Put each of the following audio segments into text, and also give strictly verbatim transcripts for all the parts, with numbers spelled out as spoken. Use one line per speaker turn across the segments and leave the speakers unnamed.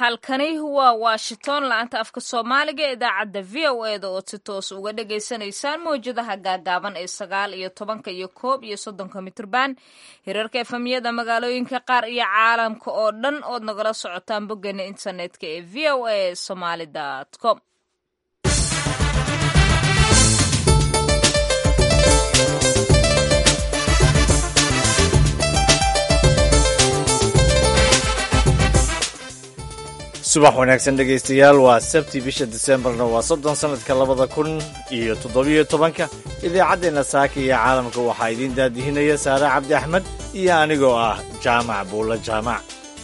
halkani waa washington laanta afka soomaaliga ee idaacadda v o e da oo si toos uga dhagaysanaysaan mawjadaha gaagaaban ee sagaal iyo tobanka iyo koob iyo soddonka mitrban hirarka efamiyada magaalooyinka qaar iyo caalamka oo dhan ood nagala socotaan boggeena internetka ee v o a somaly dot com.
subax wanaagsan dhegaystayaal waa sabti bisha disembarna waa soddon sannadka labada kun iyo toddobiyo tobanka idaacaddeenna saaka iyo caalamka waxaa idiin daadihinaya saare cabdi axmed iyo anigoo ah jaamac buulla jaamac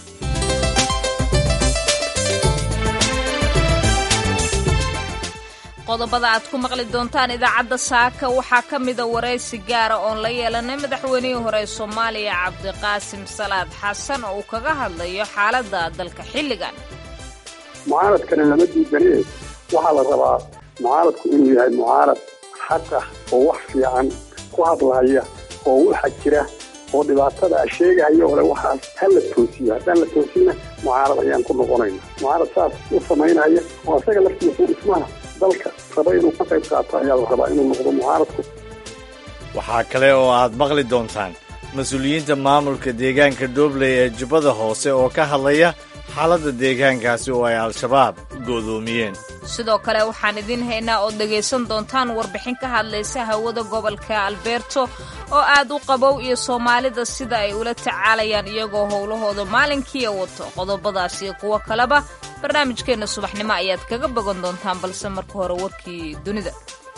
qodobada aad ku maqli doontaan idaacadda saaka waxaa ka mida waraysi gaara oon la yeelanay madaxweynihii hore ee soomaaliya cabdiqaasim salaad xasan oo uu kaga hadlayo xaaladda dalka xilligan.
mucaaradkana lama diidane waxaa la rabaa mucaaradku inuu yahay mucaarad xaq ah oo wax fiican ku hadlaya oo waxa jira oo dhibaatada sheegaya ole waxaas ha la toosiyo haddaan la toosina mucaarad ayaan ku noqonayna mucaarad saas u samaynaya oo asaga laftiisa dhismaha dalka raba inuu ka qayb qaato ayaa la rabaa inuu noqdo mucaaradku.
waxaa kale oo aad maqli doontaan mas-uuliyiinta maamulka deegaanka doobley ee jubbada hoose oo ka hadlaya xaaladda deegaankaasi oo ay al-shabaab goodoomiyeen.
sidoo kale waxaan idiin haynaa ood dhegaysan doontaan warbixin ka hadlaysa hawada gobolka albeerto oo aad u qabow iyo soomaalida sida ay ula tacaalayaan iyagoo howlahooda maalinkiiya wato. qodobadaas iyo kuwo kaleba barnaamijkeenna subaxnimo ayaad kaga bogan doontaan balse marka hore warkii dunida.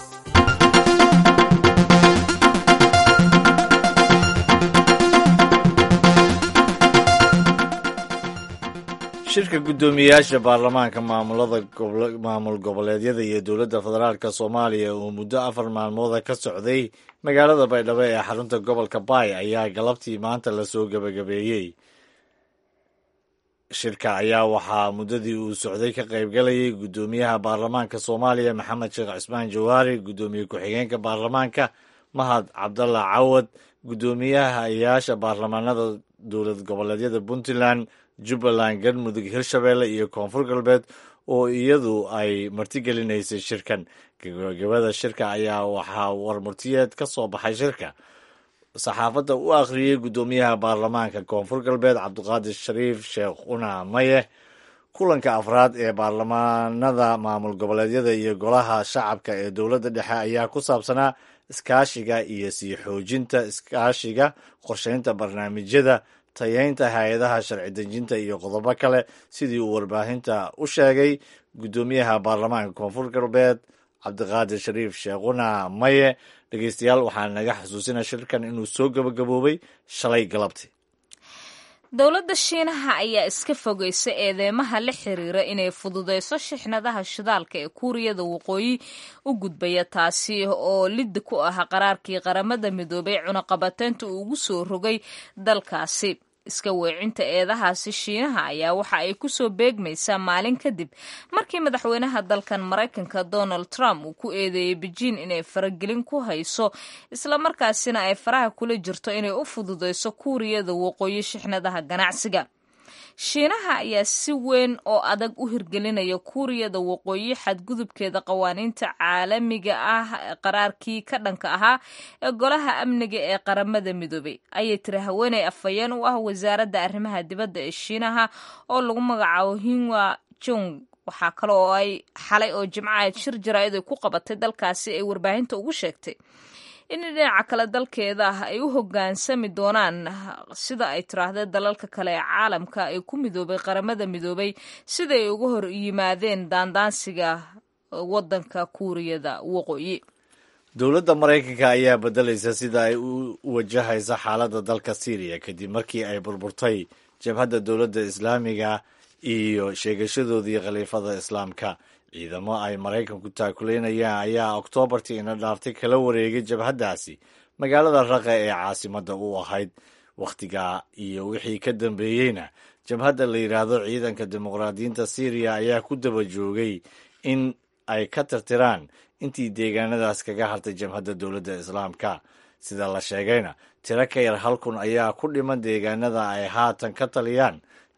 shirka guddoomiyeyaasha baarlamaanka maamulada maamul goboleedyada iyo dowladda federaalk soomaaliya oo muddo afar maalmooda ka socday magaalada baydhabo ee xarunta gobolka baay ayaa galabtii maanta lasoo gebagabeeyey. shirka ayaa waxaa muddadii uu socday ka qaybgalayay guddoomiyaha baarlamaanka soomaaliya maxamed sheekh cismaan jawaari, guddoomiye ku-xigeenka baarlamaanka mahad cabdalla cawad, guddoomiyahayaasha baarlamaanada dowlad goboleedyada puntland, jubbaland, galmudug, hirshabeelle iyo koonfur galbeed oo iyadu ay martigelinaysay shirkan. gabagabada shirka ayaa waxaa warmurtiyeed ka soo baxay shirka saxaafadda u akhriyey guddoomiyaha baarlamaanka koonfur galbeed cabdiqaadir shariif sheekh una maye. kulanka afraad ee baarlamaanada maamul goboleedyada iyo golaha shacabka ee dowladda dhexe ayaa ku saabsanaa iskaashiga iyo sii xoojinta iskaashiga, qorsheynta barnaamijyada, tayeynta hay-adaha sharci dejinta iyo qodobo kale, sidii uu warbaahinta u sheegay guddoomiyaha baarlamaanka koonfur galbeed cabdiqaadir shariif sheekhuna maye. dhegeystayaal waxaa naga xasuusina shirkan inuu soo gabagaboobay shalay galabti.
dowladda shiinaha ayaa iska fogeysa eedeymaha la xiriira inay fududeyso shixnadaha shidaalka ee kuuriyada waqooyi u gudbaya, taasi oo liddi ku ah qaraarkii qaramada midoobay cunaqabateynta uu ugu soo rogay dalkaasi. iska weecinta eedahaasi shiinaha ayaa waxa ay ku soo beegmaysaa maalin kadib markii madaxweynaha dalkan maraykanka donald trump uu ku eedeeyey beijing inay faragelin ku hayso islamarkaasina ay faraha kula jirto inay u fududeyso kuuriyada waqooyi shixnadaha ganacsiga. shiinaha ayaa si weyn oo adag u hirgelinaya kuuriyada waqooyi xadgudubkeeda qawaaniinta caalamiga ah qaraarkii ka dhanka ahaa ee golaha amniga ee qaramada midoobay, ayay tiri haweeney afhayeen u ah wasaaradda arrimaha dibadda ee shiinaha oo lagu magacaabo hinwa jung. waxaa kale oo ay xalay oo jimcaha shir jaraa'id ay ku qabatay dalkaasi ay warbaahinta ugu sheegtay in dhinaca kale dalkeeda ah ay u hoggaansami doonaan sida ay tiraahday dalalka kale ee caalamka ay ku midoobay qaramada midoobay sida ay uga hor yimaadeen daandaansiga waddanka kuuriyada waqooyi.
dowladda maraykanka ayaa beddelaysa sida ay u wajahaysa xaaladda dalka syriya kadib markii ay burburtay jabhadda dowladda islaamiga iyo sheegashadoodii khaliifada islaamka. ciidamo ay maraykanku taakuleynayaan ayaa oktoobartii ina dhaaftay kala wareegay jabhaddaasi magaalada raqa ee caasimadda u ahayd. wakhtigaa iyo wixii ka dambeeyeyna jabhadda la yidhaahdo ciidanka dimuqraadiyiinta syriya ayaa ku daba joogay in ay ka tirtiraan intii deegaanadaas kaga hartay jabhadda dowladda islaamka. sida la sheegayna tiro ka yar hal kun ayaa ku dhiman deegaanada ay haatan ka taliyaan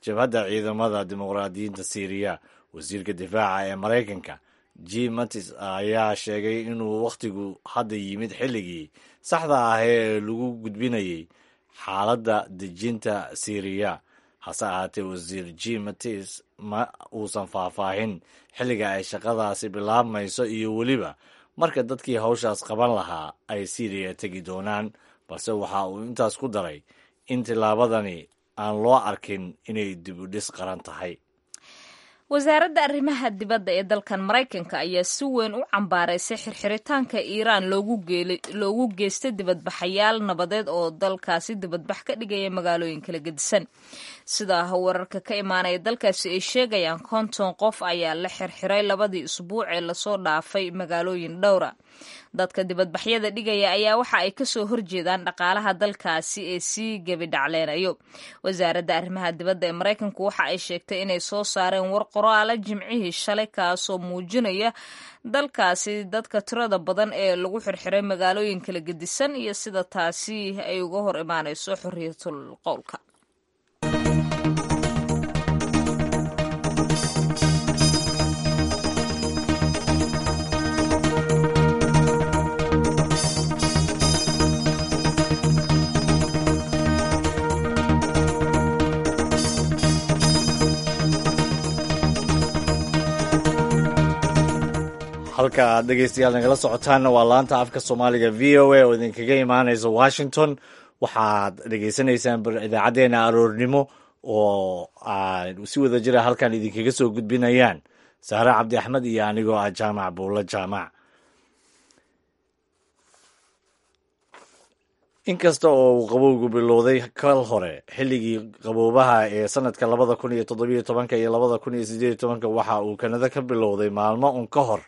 jabhadda ciidamada dimuqraadiyiinta Syriya. Wasiirka difaaca ee Maraykanka Jim Mattis ayaa sheegay inuu wakhtigu hadda yimid xilligii saxda ah ee lagu gudbinayay xaaladda dejinta Syriya. hase ahaatee wasiir Jim Mattis ma uusan faahfaahin xilliga ay shaqadaasi bilaabmayso iyo weliba marka dadkii hawshaas qaban lahaa ay Syriya tegi doonaan, balse waxa uu intaas ku daray in tillaabadani aan loo arkin inay dib u dhis qaran tahay.
wasaaradda arrimaha dibadda ee dalkan Maraykanka ayaa si weyn u cambaaraysay xirxiritaanka Iiraan loogu geelay loogu geystay dibadbaxayaal nabadeed oo dalkaasi dibadbax ka dhigaya magaalooyin kala gedisan. sida wararka ka imaanaya dalkaasi ay sheegayaan konton qof ayaa la xirxiray labadii usbuuc ee lasoo dhaafay magaalooyin dhowra. dadka dibadbaxyada dhigaya ayaa waxa ay kasoo horjeedaan dhaqaalaha dalkaasi ee sii gebidhacleenayo. wasaaradda arrimaha dibadda ee Maraykanku waxa ay sheegtay inay soo saareen war qoraal jimcihii shalay kaasoo muujinaya dalkaasi dadka tirada badan ee lagu xirxiray magaalooyin kala gedisan iyo sida taasi ay uga hor imaanayso xorriyatul qowlka.
halka aad dhegeystayaal nagala socotaanna waa laanta afka soomaaliga v o a oo idinkaga imaanaysa Washington. waxaad dhegeysanaysaan idaacaddeena aroornimo oo aad si wada jira halkan idinkaga soo gudbinayaan Sahre Cabdi Axmed iyo anigoo ah Jaamac Buulla Jaamac. inkasta oo uu qabowgu bilowday kal hore xilligii qaboobaha ee sanadka labada kun iyo toddobiyo tobanka iyo labada kun iyo siddeed iyo tobanka waxa uu Kanada ka bilowday maalmo un ka hor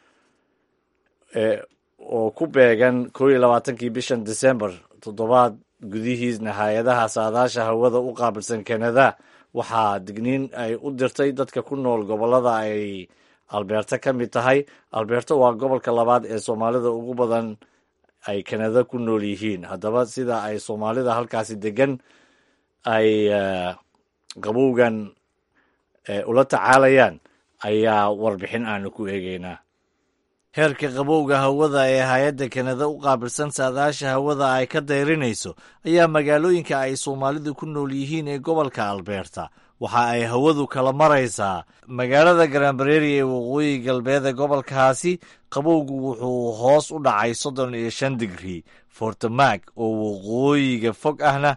oo ku beegan kow iyo labaatankii bishan December toddobaad gudihiisna hay-adaha saadaasha hawada u qaabilsan Kanada waxaa digniin ay u dirtay dadka ku nool gobolada ay Alberta ka mid tahay. Alberta waa gobolka labaad ee Soomaalida ugu badan ay Kanada ku nool yihiin. haddaba sida ay Soomaalida halkaasi degan ay qabowgan ula tacaalayaan ayaa warbixin aanu ku eegeynaa. heerka qabowga hawada ee hay-adda Kanada u qaabilsan saadaasha hawada ay ka dayrinayso ayaa magaalooyinka ay Soomaalidu ku nool yihiin ee gobolka Alberta waxa ay hawadu kala maraysaa magaalada Granbury ee waqooyi galbeed ee gobolkaasi. qabowgu wuxuu hoos u dhacay soddon iyo shan digrii. Fort Mac oo waqooyiga fog ahna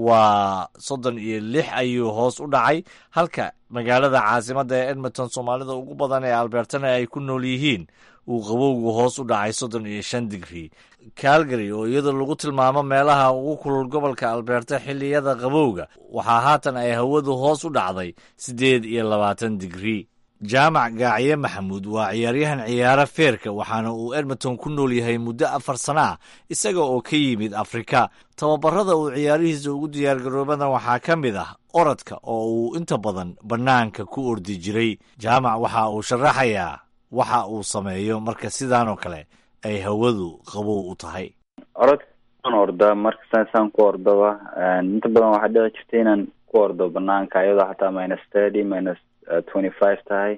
waa soddon iyo lix ayuu hoos u dhacay, halka magaalada caasimadda ee Edmonton Soomaalida ugu badan ee Albertana ay ku nool yihiin uu qabowgu hoos u dhacay soddon iyo shan digrii. Calgary oo iyada lagu tilmaamo meelaha ugu kulul gobolka Alberta xilliyada qabowga waxaa haatan ay hawadu hoos u dhacday siddeed iyo labaatan digrii. Jaamac Gaaciye Maxamuud waa ciyaaryahan ciyaara feerka waxaana uu Edmonton ku nool yahay muddo afar sano ah isaga oo ka yimid Afrika. tababarada uu ciyaarihiisa ugu diyaargaroobadan waxaa ka mid ah orodka oo uu inta badan bannaanka ku ordi jiray. Jaamac waxa uu sharaxayaa waxa uu sameeyo marka sidaan oo kale ay hawadu qabow u tahay.
orodkaan ordaa marka saasaan ku ordaba inta badan waxaa dhici jirta inaan ku ordo banaanka iyadoo xataa minus thirty minus twenty five tahay.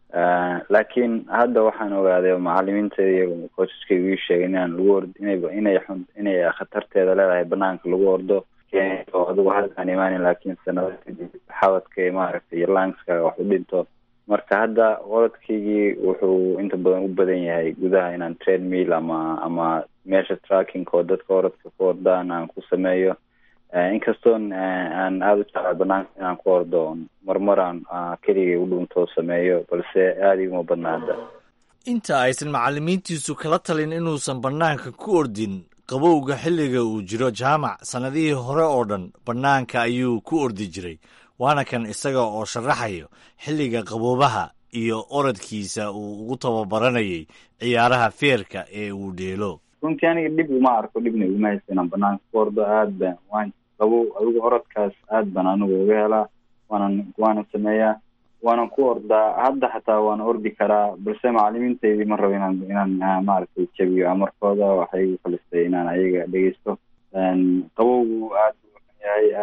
laakiin hadda waxaan ogaaday macalimiinteeda iyo coacheskayga ii sheegay inaan lagu ordo inay inay xun inay khatarteeda leedahay banaanka lagu ordo oo adigu halkaan imaanin laakiin sanado kadib xawadka maaragtay iyo langska wax u dhinto. marka hadda orodkaygii wuxuu inta badan u badan yahay gudaha inaan treadmill ama ama meesha tracking oo dadka orodka ku ordaan aan ku sameeyo. inkastoon aan aada u jeclaa banaanka inaan ku ordo marmaraan keligay u dhuuntoo sameeyo balse aada iguma badna hadda.
inta aysan macalimiintiisu kala talin inuusan banaanka ku ordin qabowga xilliga uu jiro, Jaamac sanadihii hore oo dhan banaanka ayuu ku ordi jiray, waana kan isaga oo sharaxayo xilliga qaboobaha iyo orodkiisa uu ugu tababaranayay ciyaaraha feerka ee uu dheelo.
runtii aniga dhib uma arko, dhibna iguma haysta inaan banaanka ku ordo. aad baan waan qabow adigu orodkaas aad baan anigu uga helaa, waanan waanan sameeyaa, waanan ku ordaa. hadda xataa waan ordi karaa balse macalimiinteydii ma rabo inaan inaan maaragtay jabiyo amarkooda. waxay igu kalistay inaan ayaga dhegeysto. qabowgu aad buu yahay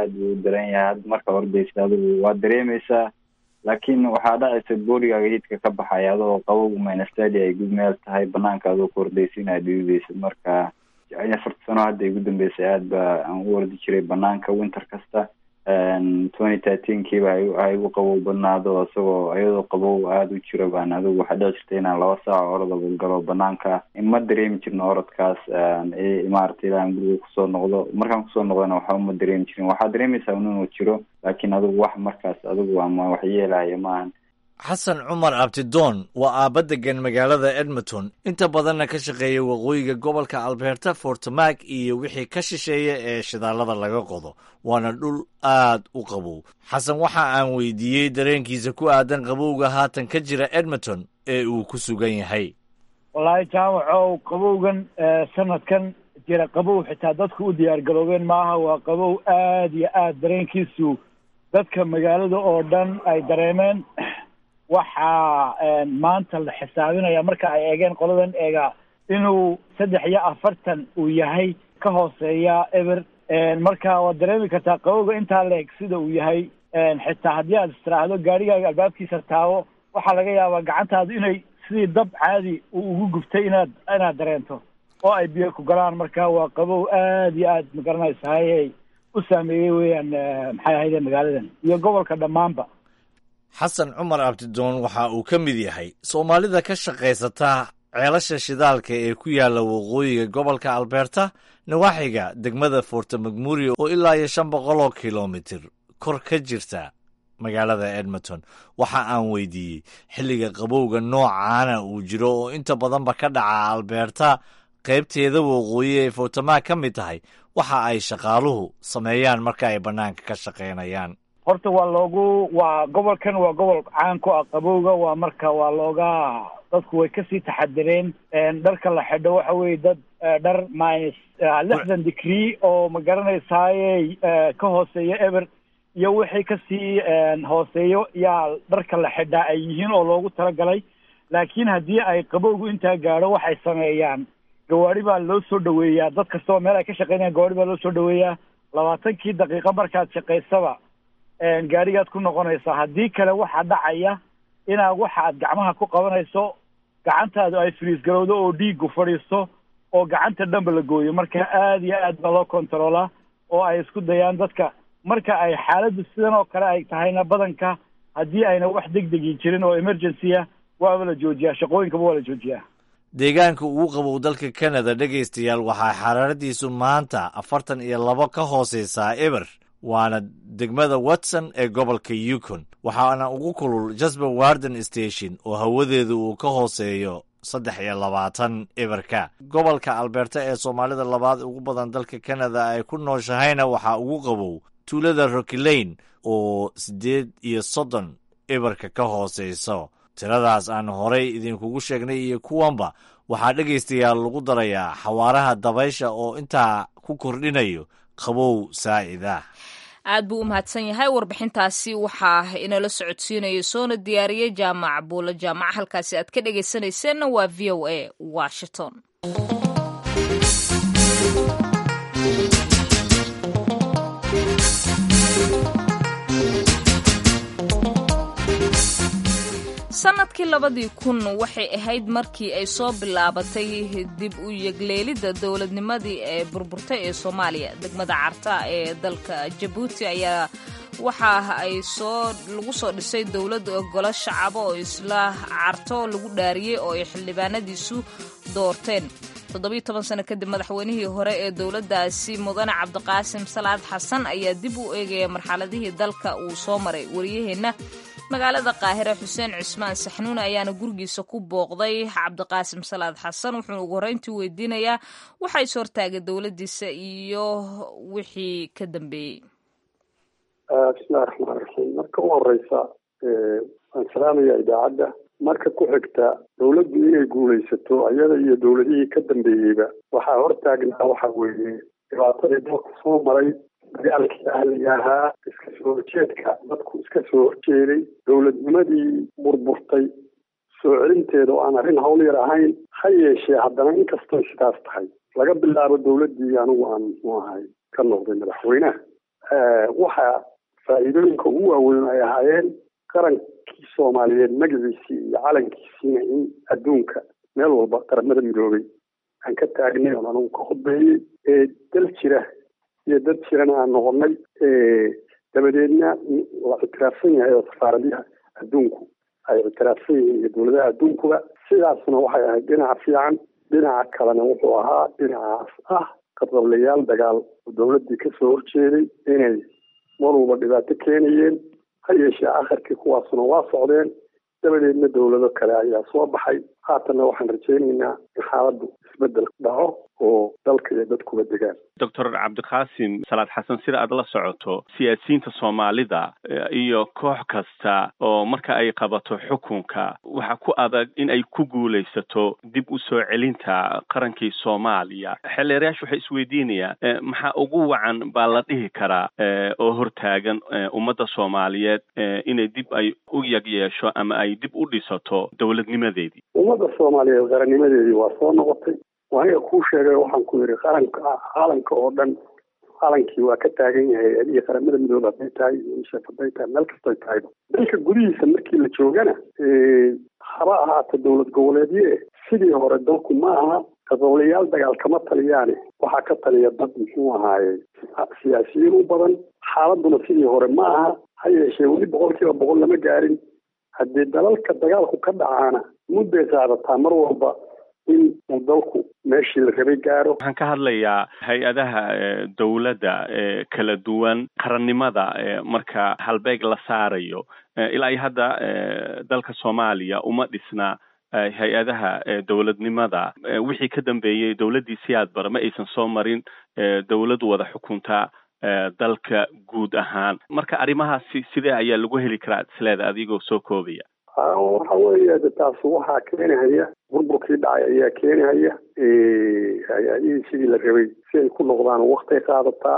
aada uu daran yahay. hadda marka ordaysa adigu waa dareemaysaa, laakiin waxaa dhacaysa boorigaaga hidka ka baxaya adoo qabowga minestadi ay gud meel tahay, banaanka adoo ku ordaysa inaad dhididaysid. marka afarta sano hadda igu dambeysay aad ba aan u ordi jiray banaanka winter kasta. twenty thirteen kiiba ha igu qabow badnaado, isagoo iyadoo qabow aada u jiro baan adigu waxaa dhici jirta inaan laba saac orodaba galo banaanka. ma dareemi jirno orodkaas maaragtay ilaan guriga kusoo noqdo. markaan kusoo noqdona waxba ma dareemi jirin. waxaa dareemaysaa inuu jiro, laakiin adigu wax markaas adigu ama wax yeelaya maahan.
xasan cumar abtidoon waa aabba degan magaalada Edmonton, inta badanna ka shaqeeya waqooyiga gobolka Alberta, Fort Mac iyo wixii ka shisheeya ee shidaalada laga qodo. waana dhul aad u qabow. xasan waxa aan weydiiyey dareenkiisa ku aadan qabowga haatan ka jira Edmonton ee uu ku sugan yahay.
wallaahi jaamacow qabowgan sanadkan jira qabow xitaa dadku u diyaar garoobeen maaha. waa qabow aad iyo aad dareenkiisu dadka magaalada oo dhan ay dareemeen. waxaa maanta la xisaabinaya marka ay eegeen qoladan eega inuu saddex iyo afartan uu yahay ka hooseeya eber. marka waad dareemi kartaa qabowga intaa la eg sida uu yahay. xitaa haddii aad istiraahdo gaarigaaga albaabkiisa taawo, waxaa laga yaabaa gacantaadu inay sidii dab caadi uu ugu guftay inaad inaad dareento oo ay biyo ku galaan. marka waa qabow aad iyo aad magaranaysa hayay u saameeyey weeyaan maxay ahayde magaaladan iyo gobolka dhammaanba.
xasan cumar abtidoon waxa uu ka mid yahay soomaalida ka shaqaysata ceelasha shidaalka ee ku yaala waqooyiga gobolka Alberta, nawaaxiga degmada Fort McMurray oo ilaa iyo shan boqol oo kilomitir kor ka jirta magaalada Edmonton. waxa aan weydiiyey xilliga qabowga noocaana uu jiro oo inta badanba ka dhaca Alberta qaybteeda waqooyi ee Fort Mac ka mid tahay, waxa ay shaqaaluhu sameeyaan marka ay banaanka ka shaqaynayaan.
horta waa loogu waa gobolkan waa gobol caan ku ah qabowga. waa marka waa looga dadku way kasii taxadireen. dharka la xidho waxa weeye dad dhar minus lixdan degree oo ma garanaysaaye ka hooseeya eber iyo wixii kasii hooseeyo yaa dharka la xidhaa ay yihiin oo loogu talagalay. laakiin haddii ay qabowgu intaa gaadho waxay sameeyaan gawaari baa loo soo dhaweeyaa. dad kastaba meel ay ka shaqaynayaan gawaari baa loo soo dhaweeyaa. labaatankii daqiiqo markaad shaqaysaba gaarigaad ku noqonaysaa. haddii kale waxaa dhacaya inaad waxa aad gacmaha ku qabanayso gacantaadu ay friis garowdo oo dhiigu fadhiisto oo gacanta dhanba la gooyo. marka aad iyo aad baa loo controlaa oo ay isku dayaan dadka marka ay xaaladdu sidan oo kale ay tahayna badanka haddii ayna wax degdegi jirin oo emergency ah waaba la joojiyaa, shaqooyinkaba waa la joojiyaa.
deegaanka ugu qabow dalka Canada dhegaystayaal waxaa xaraaradiisu maanta afartan iyo labo ka hooseysaa eber, waana degmada Watson ee gobolka Yukon. waxaana ugu kulul Jasper Warden Station oo hawadeedu uu ka hooseeyo saddex iyo labaatan eberka. gobolka Alberta ee Soomaalida labaad ugu badan dalka Canada ay ku nooshahayna waxaa ugu qabow tuulada Rocky Lane oo siddeed iyo soddon eberka ka hooseyso. tiradaas aan horay idinkugu sheegnay iyo kuwanba waxaa dhegaystayaal lagu darayaa xawaaraha dabaysha oo intaa ku kordhinayo qabow saa'ida.
aad buu u mahadsan yahay. warbixintaasi waxaa inala socodsiinaya soona diyaariyey jaamac buulo jaamac. halkaasi aad ka dhegaysanayseena waa v o a Washington. sanadkii labadii kun waxay ahayd markii ay soo bilaabatay dib u yegleelidda dowladnimadii ee burburtay ee Soomaaliya. degmada Carta ee dalka Jabuuti ayaa waxa ay soo lagu soo dhisay dowlad golo shacab oo isla Carto lagu dhaariyay oo ay xildhibaanadiisu doorteen. toddoba iyo toban sano kadib madaxweynihii hore ee dowladdaasi mudane Cabdiqaasim Salaad Xasan ayaa dib u eegaya marxaladihii dalka uu soo maray. wariyaheenna magaalada Qaahire Xuseen Cismaan Saxnuun ayaana gurigiisa ku booqday Cabdiqaasim Salaad Xasan. wuxuu ugu horreyntii weydiinayaa waxay soo hortaagay dowladdiisa iyo wixii ka dambeeyey.
bismillahi raxmaani raxiim. marka u horeysa waan salaamaya idaacadda. marka ku xigta dowladdu inay guulaysato ayada iyo dowladihii ka dambeeyeyba waxaa hortaagnaa waxa weeye dhibaatadii dalku soo maray, dagaalkii ahliga ahaa, iska soo horjeedka dadku iska soo horjeeday, dowladnimadii burburtay soo celinteeda oo aan arrin hawl yar ahayn. ha yeeshee haddana inkastoo sidaas tahay laga bilaabo dowladdii anigu aan muxuu ahay ka noqday madaxweynaha waxaa faa'iidooyinka ugu waaweyn ay ahaayeen qarankii soomaaliyeed magaciisii iyo calankiisiina in adduunka meel walba qaramada midoobay aan ka taagnay oon anugu ka khudbeeyey ee dal jira iyo dad jirana aan noqonnay dabadeedna la ictiraafsan yahay oo safaaradaha adduunku ay ictiraafsan yihiin iyo dowladaha adduunkuba sidaasna waxay ahayd dhinaca fiican dhinaca kalena wuxuu ahaa dhinacaas ah qabqablayaal dagaal oo dowladdii kasoo horjeeday inay mar walba dhibaato keenayeen ha yeeshee akharkii kuwaasuna waa socdeen dabadeedna dowlado kale ayaa soo baxay haatanna waxaan rajaynaynaa in xaaladdu isbeddel dhaco oo dalka iyo dadkuba degaan
doctor cabdiqaasim salaad xasan sida aad la socoto siyaasiyiinta soomaalida iyo koox kasta oo marka ay qabato xukunka waxa ku adag in ay ku guulaysato dib u soo celinta qarankii Soomaaliya xeelerayaashu waxay isweydiinayaan maxaa ugu wacan baa la dhihi karaa oo hortaagan ummadda Soomaaliyeed inay dib ay u yagyeesho ama ay dib u dhisato dowladnimadeedii
ummadda Soomaaliyeed qarannimadeedii waa soo noqotay waaniga kuu sheegay waxaan ku yidhi qaranka caalamka oo dhan calankii waa ka taagan yahay adiga qaramada midoobe hadday tahay unicef hadday tahay meel kastoy tahay dalka gudihiisa markii la joogana haba ahaata dowlad goboleedye sidii hore dalku ma aha qabqablayaal dagaal kama taliyaane waxaa ka taliya dad muxuu ahaaye siyaasiyiin u badan xaaladuna sidii hore ma aha ha yeeshee weli boqol kiiba boqol lama gaarin haddii dalalka dagaalku ka dhacaana mudday qaadataa mar walba in uu dalku meeshii la rabay gaaro
waxaan ka hadlayaa hay-adaha dowladda kala duwan qarannimada marka halbeeg la saarayo ilaa iyo hadda dalka Soomaaliya uma dhisna hay-adaha dowladnimada wixii ka dambeeyey dowladdii siyaad bara ma aysan soo marin dowlad wada xukunta dalka guud ahaan marka arrimahaasi sidee ayaa lagu heli karaa isleeda adigoo soo koobaya
waxa weeye taas waxaa keenahaya burburkii dhacay ayaa keenahaya hay-adihii sidii la rabay si ay ku noqdaan waqtay qaadataa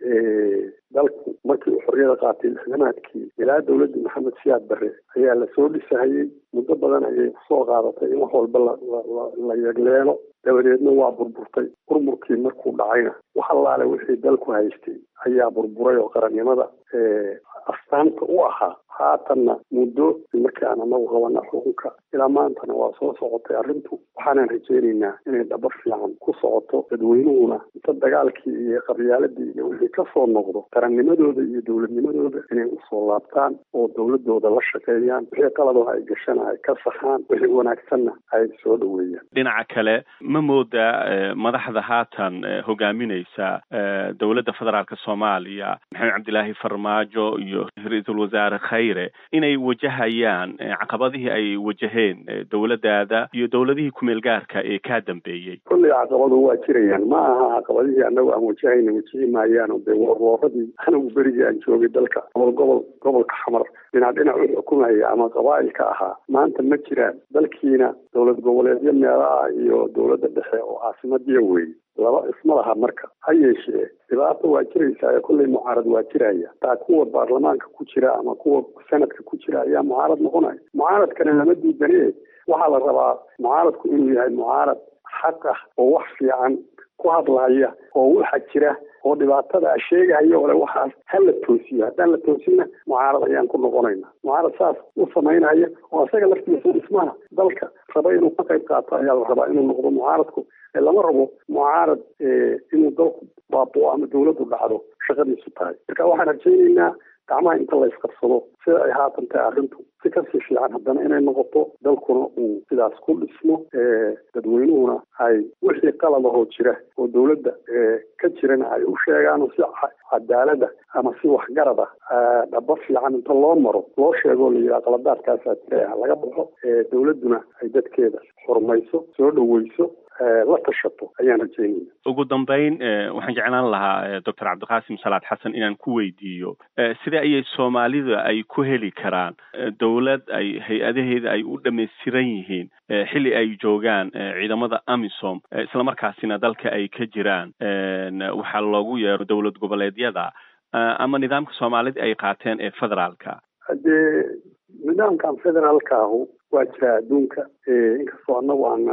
dalku markii uu xorriyada qaatay lixdamaadkii ilaa dowladdii maxamed siyaad barre ayaa lasoo dhisahayey muddo badan ayay kusoo qaadatay in wax walba la yegleelo dabadeedna waa burburtay burburkii markuu dhacayna wax allaale wixii dalku haystay ayaa burburay oo qarannimada astaanta u ahaa haatanna muddo markii aan anagu qabana xukunka ilaa maantana waa soo socotay arrintu waxaanan rajaynaynaa inay dhabar fiican ku socoto dadweynuhuna inta dagaalkii iyo qabyaaladii iyo wixii kasoo noqdo qarannimadooda iyo dowladnimadooda inay usoo laabtaan oo dowladooda la shaqeeyaan wixii qaladaha ay gashana ay ka saxaan wixii wanaagsanna ay soo dhaweeyaan
dhinaca kale ma moodaa madaxda haatan hogaaminaysa dowladda federaalka Soomaaliya maxamed cabdilaahi farmaajo iyo ra-iisul wasaare khayre inay wajahayaan caqabadihii ay wajaheen dowladdaada iyo dowladihii kumeel gaarka ee ka dambeeyey
kulli caqabadu waa jirayaan ma aha caqabadihii annagu aan wajahayna wajihi maayaan oo dee warwaaradii anagu berigii aan joogay dalka gobol gobol gobolka xamar dhinac dhinac u xukumaya ama qabaa'ilka ahaa maanta ma jiraan dalkiina dowlad goboleedyo meelaha iyo dowladda dhexe oo caasimadiya weeye laba isma laha marka ha yeeshee dhibaato waa jiraysaa ee kullay mucaarad waa jiraya taa kuwa baarlamaanka ku jira ama kuwa sanadka ku jira ayaa mucaarad noqonaya mucaaradkana lama diidanee waxaa la rabaa mucaaradku inuu yahay mucaarad xaq ah oo wax fiican ku hadlaya oo waxa jira oo dhibaatada sheegaya ole waxaas ha la toosiyo haddaan la toosina mucaarad ayaan ku noqonayna mucaarad saas u samaynaya oo isaga laftiisa dhismaha dalka raba inuu ka qayb qaato ayaa la rabaa inuu noqdo mucaaradku lama rabo mucaarad inuu dalku baaboo ama dowladdu dhacdo shaqadiisu tahay marka waxaan rajaynaynaa gacmaha inta la isqabsado sida ay haatan tahay arrintu si kasii fiican haddana inay noqoto dalkuna uu sidaas ku dhismo dadweynuhuna ay wixii qaladahoo jira oo dowladda ka jirana ay u sheegaan oo si cadaalada ama si waxgarad ah dhaba fiican inta loo maro loo sheego la yidhaha qaladaadkaasaa jira laga baxo dowladduna ay dadkeeda xurmayso soo dhaweyso la tashato ayaan rajaynayna
ugu dambeyn waxaan jeclaan lahaa doctor cabdiqaasim salaad xasan inaan ku weydiiyo sidee ayay soomaalida ay ku heli karaan dowlad ay hay-adaheeda ay u dhammaystiran yihiin xilli ay joogaan ciidamada amisom islamarkaasina dalka ay ka jiraan waxaa loogu yeero dowlad goboleedyada ama nidaamka soomaalida ay qaateen ee federaalka
haddee nidaamkan federaalka ahu waa jira adduunka inkastoo annagu aanan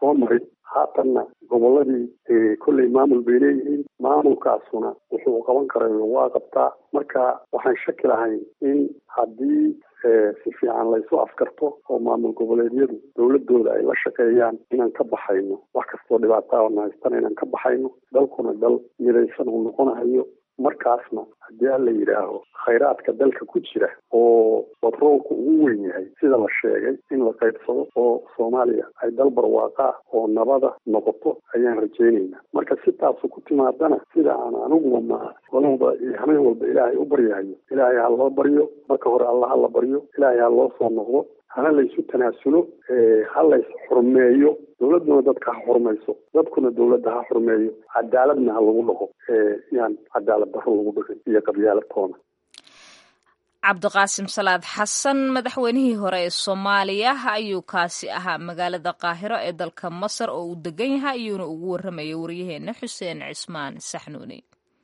soo maray haatanna gobolladii kolley maamul bay leeyihiin maamulkaasuna wuxuu qaban karayo waa qabtaa marka waxaan shaki lahayn in haddii si fiican laysu afkarto oo maamul goboleedyadu dowladooda ay la shaqeeyaan inaan ka baxayno wax kastoo dhibaataa na haystana inaan ka baxayno dalkuna dal midaysan uu noqonahayo markaasna haddii alla yidhaaho khayraadka dalka ku jira oo batroolku ugu weyn yahay sida la sheegay in la qaybsado oo soomaaliya ay dal barwaaqa ah oo nabada noqoto ayaan rajaynaynaa marka si taasu ku timaadana sida aan aniguba ma walba iyo hameen walba ilaahay u baryahayo ilaahay ha loo baryo marka hore alla ha la baryo ilaahay ha loo soo noqdo hana laysu tanaasulo ha lays xurmeeyo dowladuna dadka ha xurmayso dadkuna dowladda ha xurmeeyo cadaaladna ha lagu dhaqo yaan cadaalad darro lagu dhaqin iyo qabyaalad toona
cabdiqaasim salaad xasan madaxweynihii hore ee soomaaliya ayuu kaasi ahaa magaalada qaahiro ee dalka masar oo uu degan yahay ayuuna ugu warramayay waryaheena xuseen cismaan saxnuuni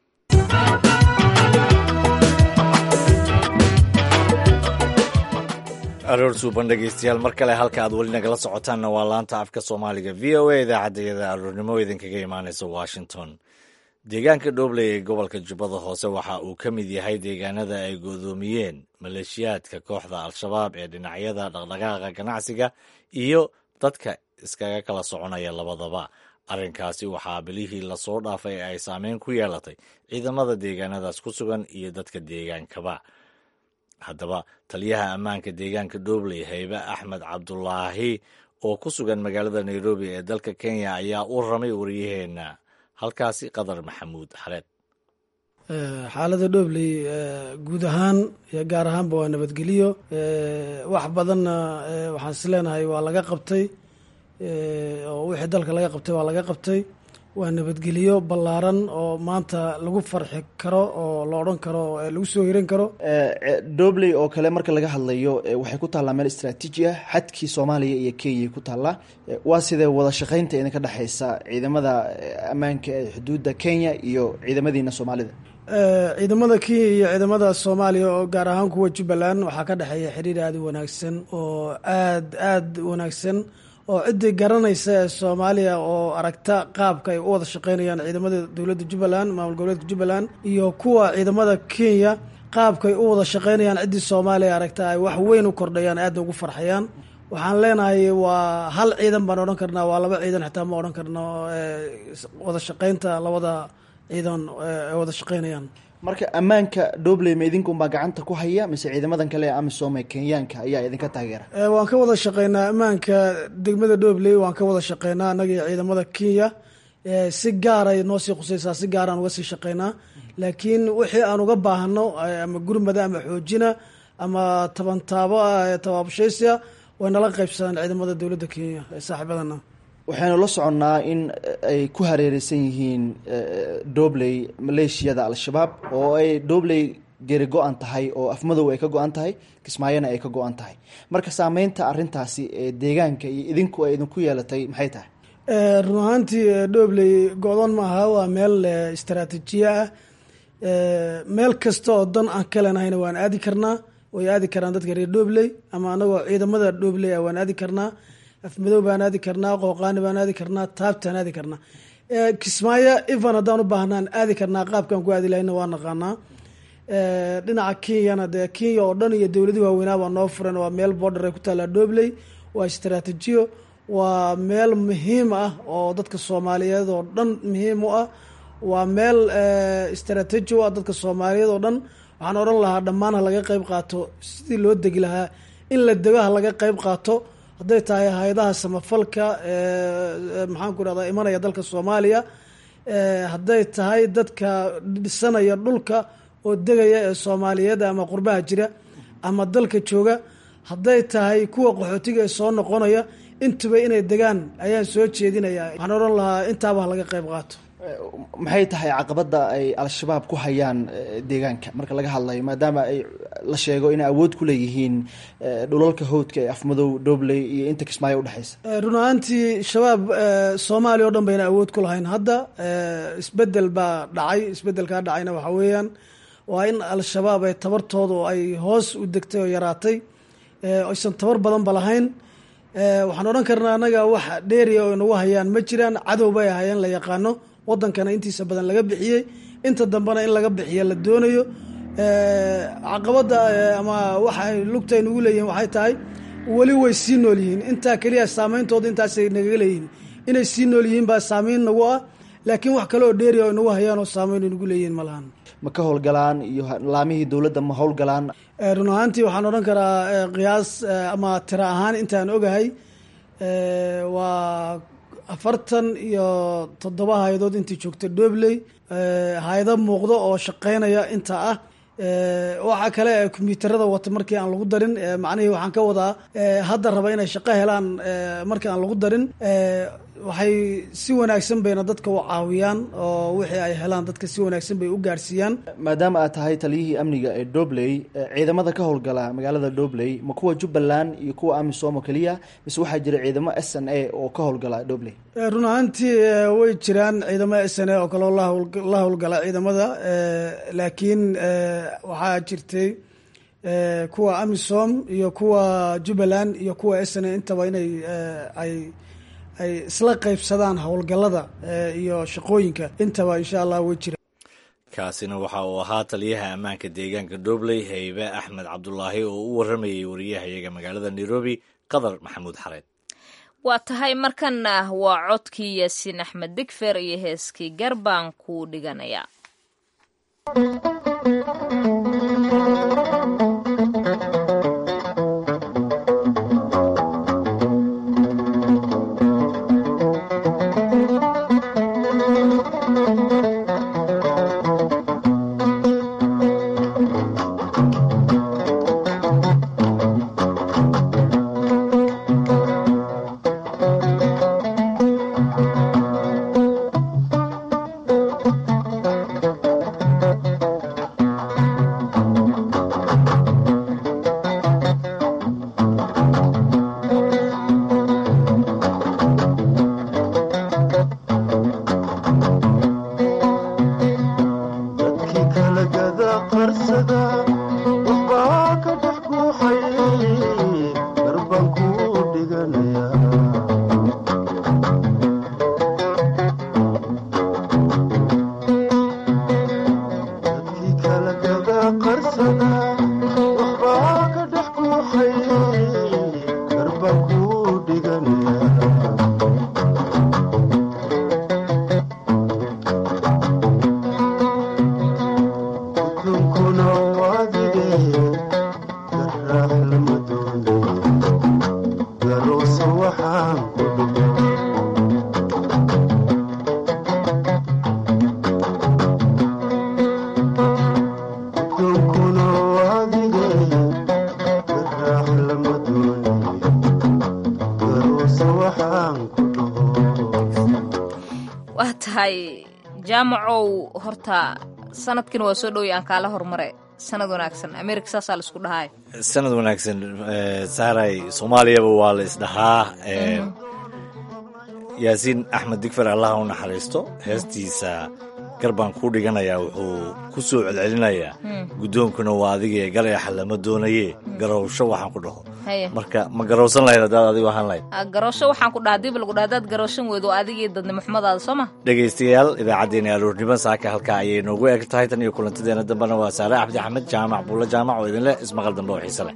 aroor suuban dhegeystayaal mar kale halka aad weli nagala socotaanna waa laanta afka soomaaliga v o a idaacaddeeda aroornimo idinkaga imaanaysa washington deegaanka dhoobley ee gobolka jubbada hoose waxa uu ka mid yahay deegaanada ay godoomiyeen maleeshiyaadka kooxda al-shabaab ee dhinacyada dhaqdhaqaaqa ganacsiga iyo dadka iskaga kala soconaya labadaba arrinkaasi waxaa bilihii lasoo dhaafay ay saameyn ku yeelatay ciidamada deegaanadaas ku sugan iyo dadka deegaankaba haddaba taliyaha ammaanka deegaanka dhoobley haybe axmed cabdulaahi oo ku sugan magaalada nairobi ee dalka kenya ayaa u ramay waryaheena halkaasi qadar maxamuud xareed
xaalada dhoobley guud ahaan iyo gaar ahaanba waa nabadgelyo wax badanna waxaan is leenahay waa laga qabtay oo wixii dalka laga qabtay waa laga qabtay waa nabadgelyo ballaaran oo maanta lagu farxi karo oo la odhan karo lagu soo hiran karo
dhoobley oo kale marka laga hadlayo waxay ku taallaa meel istraatiiji ah xadkii soomaaliya iyo kenya ku taallaa waa sidee wada shaqaynta idinka dhexeysa ciidamada ammaanka ee xuduudda kenya iyo ciidamadiina soomaalida
ciidamada kenya iyo ciidamada soomaaliya oo gaar ahaan kuwa jubbaland waxaa ka dhexeeya xiriir aada u wanaagsan oo aad aad wanaagsan oo ciddii garanaysa ee soomaaliya oo aragta qaabka ay u wada shaqeynayaan ciidamada dowladda jubbaland maamul goboleedka jubbaland iyo kuwa ciidamada kenya qaabkaay u wada shaqeynayaan ciddii soomaaliya aragta ay wax weyn u kordhayaan aadna ugu farxayaan waxaan leenahay waa hal ciidan baan odhan karnaa waa laba ciidan xitaa ma odhan karno wada shaqeynta labada ciidan ay wada shaqeynayaan
marka ammaanka dhoobley ma idinka unbaa gacanta ku haya mise ciidamadan kale ee amisom ee kenyaanka ayaa idinka taageera
waan ka wada shaqeynaa ammaanka degmada dhoobley waan ka wada shaqeynaa annaga iyo ciidamada kenya si gaaray noo sii khusaysaa si gaaraan uga sii shaqeynaa laakiin wixii aan uga baahno ama gurmada ama xoojina ama tabantaabo ah tabaabashaysia way nala qaybsadaan ciidamada dowladda kenya ee saaxiibadana
waxaynu la soconnaa in ay ku hareereysan yihiin dhoobley maleeshiyada al-shabaab oo ay dhoobley geri go-an tahay oo afmadow ay ka go-an tahay kismaayona ay ka go-an tahay marka saameynta arrintaasi ee deegaanka iyo idinku ay idinku yeelatay maxay tahay
run ahaantii dhoobley go-doon ma aha waa meel istaraatiijiya ah meel kasta oo dan aan ka leenahayna waan aadi karnaa way aadi karaan dadka reer dhoobley ama anagoo ciidamada dhoobley ah waan aadi karnaa afmadow baan aadi karnaa qooqaani baan aadi karnaa taabtaan aadi karnaa kismaayo evan haddaan u baahnaan aadi karnaa qaabkaan ku aadi lahayna waa naqaanaa dhinaca kenyana dee kenya oo dhan iyo dowladii waaweynaa baa noo furan waa meel border ay ku taallaa dhoobley waa istaraatiijiyo waa meel muhiim ah oo dadka soomaaliyeed oo dhan muhiim u ah waa meel istaraatiiji u ah dadka soomaaliyeed oo dhan waxaan odhan lahaa dhammaan ha laga qeyb qaato sidii loo degi lahaa in la dego ha laga qeyb qaato hadday tahay hay-adaha samafalka maxaan ku rahdaa imanaya dalka soomaaliya hadday tahay dadka dhisanaya dhulka oo degaya ee soomaaliyeed ama qurbaha jira ama dalka jooga hadday tahay kuwa qaxootiga ee soo noqonaya intuba inay degaan ayaan soo jeedinaya waxaan odhan lahaa intaaba ha laga qeyb qaato
maxay tahay caqabada ay al-shabaab ku hayaan deegaanka marka laga hadlayo maadaama ay la sheego inay awood ku leeyihiin dhulalka hawdka ee afmadow dhoobley iyo inta kismaayo udhexeysa
run ahaantii shabaab soomaaliya o dhan bayna awood ku lahayn hadda isbedel baa dhacay isbedelkaa dhacayna waxaa weeyaan waa in al-shabaab ay tabartoodu ay hoos u degtay oo yaraatay aysan tabar badanba lahayn waxaan odhan karnaa annaga wax dheeriya oo inagu hayaan ma jiraan. cadow bay ahaayeen la yaqaano, wadankana intiisa badan laga bixiyey, inta dambena in laga bixiya la doonayo. caqabadda ama waxa ay lugta inagu leeyihiin waxay tahay weli way sii nool yihiin. intaa keliya saameyntooda intaasay nagaga leeyihiin, inay sii nool yihiin baa saameyn nagu ah, laakiin wax kale oo dheeriya oo inagu hayaan oo saameyn inagu leeyihiin ma lahan.
ma ka howlgalaan iyo laamihii dowladda ma howlgalaan?
run ahaantii waxaan odhan karaa qiyaas ama tira ahaan intaan ogahay waa afartan iyo toddoba hay-adood intii joogta Dhobley, hay-ado muuqdo oo shaqeynaya inta ah. waxaa kale kombiyuutarada wata markii aan lagu darin, macnihii waxaan ka wadaa hadda raba inay shaqo helaan markii aan lagu darin. waxay si wanaagsan bayna dadka u caawiyaan oo wixii ay helaan dadka si wanaagsan bay u gaarsiiyaan.
maadaama aad tahay taliyihii amniga ee Dhobley, ciidamada ka howlgala magaalada Dhobley ma kuwa Jubbaland iyo kuwa Amisom oo kaliya mise waxaa jira ciidamo S N A oo ka howlgala Dhobley?
run ahaantii way jiraan ciidamo S N A oo kale oo la howlgala ciidamada, laakiin waxaa jirtay kuwa Amisom iyo kuwa Jubbaland iyo kuwa S N A intaba inay ay ay isla qaybsadaan howlgallada iyo shaqooyinka intaba insha allah way jiraan.
kaasina waxa uu ahaa taliyaha ammaanka deegaanka Dhobley Haybe Axmed Cabdulaahi oo u waramayay wariyahayaga magaalada Nairobi Qadar Maxamuud Xareed.
waa tahay markana waa codkii Yaasiin Axmed Digfer iyo heeskii Garbaan ku dhiganaya. waa tahay jaamacow, horta sanadkan waa soo dhowey aan kaala hormare. sanad wanaagsan America saasaa la isku dhahay.
sanad wanaagsan saaray Soomaaliyaba waa la isdhahaa. Yaasiin Axmed Digfer Allah u naxariisto, heestiisa Garbaan ku dhiganaya wuxuu ku soo celcelinayaa gudoonkuna waa adiga galay xalama doonaye garowsho waxaan ku dhaho. marka ma garowsan lahayd hadaad adigu ahaan lahayd?
garowsho waxaan ku dhahaa dib lagu dhaadaad garowshan weedo adigii dadna Maxmadaada Sooma.
dhageystayaal idaacadeena aroornimo saaka halka ayay noogu eg tahay tan iyo kulantadeena dambana waa Saare Cabdi Axmed Jaamac Buulla Jaamac oo idin leh ismaqal dambe oo xiiso leh.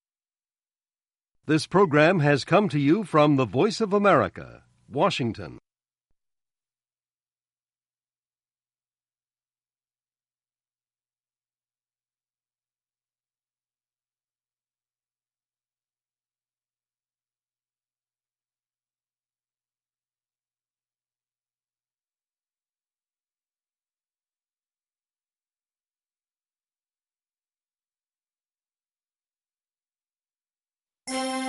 This program has come to you from the Voice of America, Washington.